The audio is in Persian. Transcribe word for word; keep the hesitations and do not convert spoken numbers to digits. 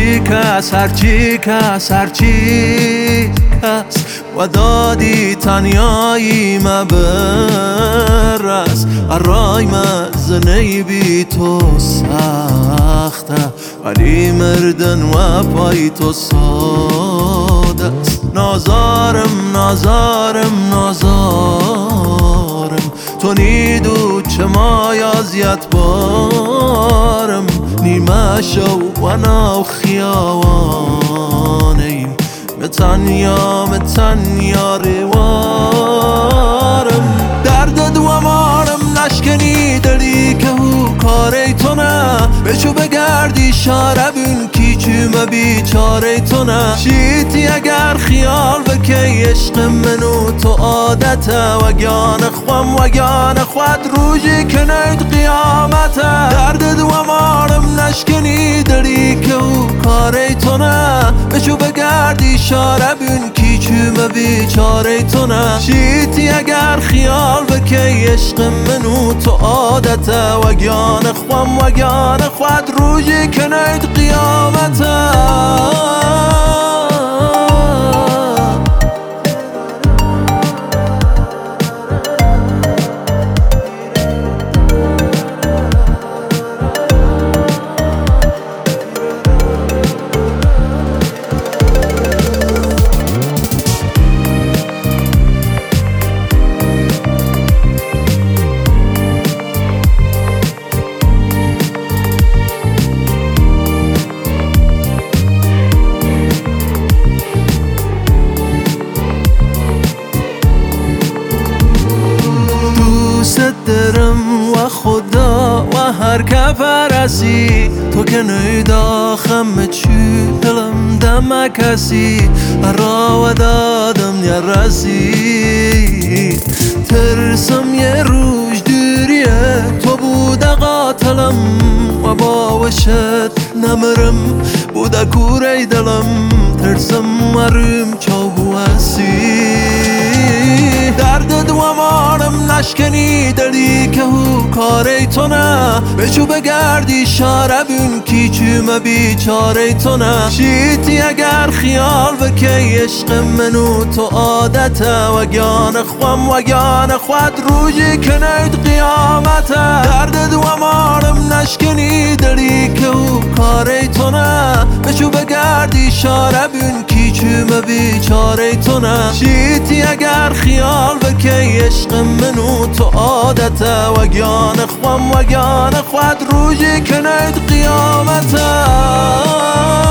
هرچی کس هرچی کس هرچی کس و دادی تنیایی مبرس ارای مزنی بی تو سخته ولی مردن و پای تو ساده است نازارم نازارم نازارم تو نیدو چه مای ازیت بارم نیمه شو و ناو خیاوانیم متنیا متنیا روارم درد دوامارم نشکنی دلی که او کاری تو نه بچو بگردی شاربون کی چوم بیچاره تو نه شیتی اگر خیال بکی عشق منو تو عادته و گیان خوام و گیان خود روزی که نید قیامته درد دوامارم نشکنی دلی که او کاری تو نه بچو بگردی شاربون کی چوم بیچاره تو نه شیتی اگر خیال بکی عشق منو تو عادته و گیان خوام و گیان خود روزی که نید قیامته درم و خدا و هر که پرسی تو که نیدا خم چی دلم دم کسی را و دادم یا رسی ترسم یه روش دوریه تو بود قاتلم و با وشت نمرم بود کوره دلم ترسم مرم چاو هستی درد دوامارم نشکنی دلی که او کاری تو نه بچو بگردی شاربون کی چوم بیچاره تو نه شیتی اگر خیال بکی عشق منو تو عادته و گیان خوام و گیان خود روزی که نید قیامته درد دوامارم نشکنی دلی که او کاری تو نه بچو بگردی شاربون کی چوم بیچاره تو نه شیتی اگر خیال بکی عشق منو تو عادته و گیان خوام و گیان خود روزی که نید قیامته